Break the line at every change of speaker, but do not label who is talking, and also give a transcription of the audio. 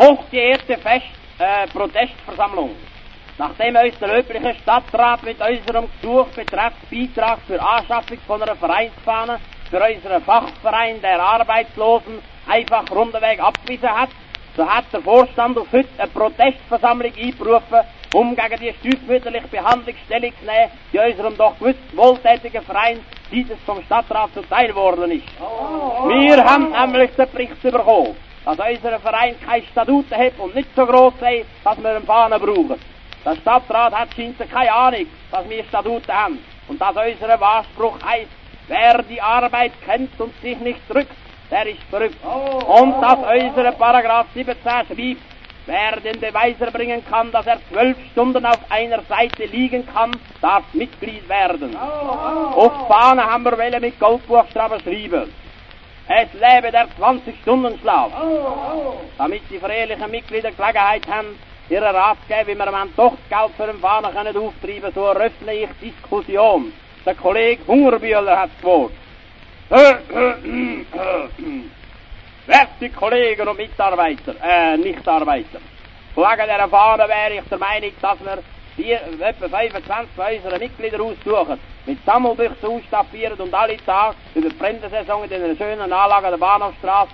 Hochgeehrte Protestversammlung, nachdem uns der löbliche Stadtrat mit unserem Gesuch betreffend Beitrag für Anschaffung von einer Vereinsfahne für unseren Fachverein der Arbeitslosen einfach rundweg abgewiesen hat, so hat der Vorstand auf heute eine Protestversammlung einberufen, um gegen die stiefmütterliche Behandlung Stellung zu nehmen, die unserem doch gewiss wohltätigen Verein dieses vom Stadtrat zuteil worden ist. Wir haben nämlich den Bericht bekommen, dass unser Verein keine Statuten hat und nicht so gross sei, dass wir eine Fahne brauchen. Der Stadtrat hat scheinbar keine Ahnung, dass wir Statuten haben und dass unser Wahrspruch heisst, wer die Arbeit kennt und sich nicht drückt, der ist verrückt. Und dass unser Paragraph 17 schreibt, wer den Beweis erbringen kann, dass er 12 Stunden auf einer Seite liegen kann, darf Mitglied werden. Auf die Fahne haben wir mit Goldbuchstaben schreiben: Es lebe der 20-Stunden-Schlaf. Damit die verehrlichen Mitglieder Gelegenheit haben, ihre Rat zu geben, wie wir doch Geld für den Fahne können auftreiben, so eröffne ich Diskussion. Der Kollege Hungerbühler hat das Wort. Werte Kollegen und Mitarbeiter, Nichtarbeiter, wegen dieser Fahne wäre ich der Meinung, dass wir etwa 25 von unseren Mitgliedern aussuchen, mit Sammelbüchsen ausstaffieren und alle Tage über die Fremdensaison in einer schönen Anlage der Bahnhofstraße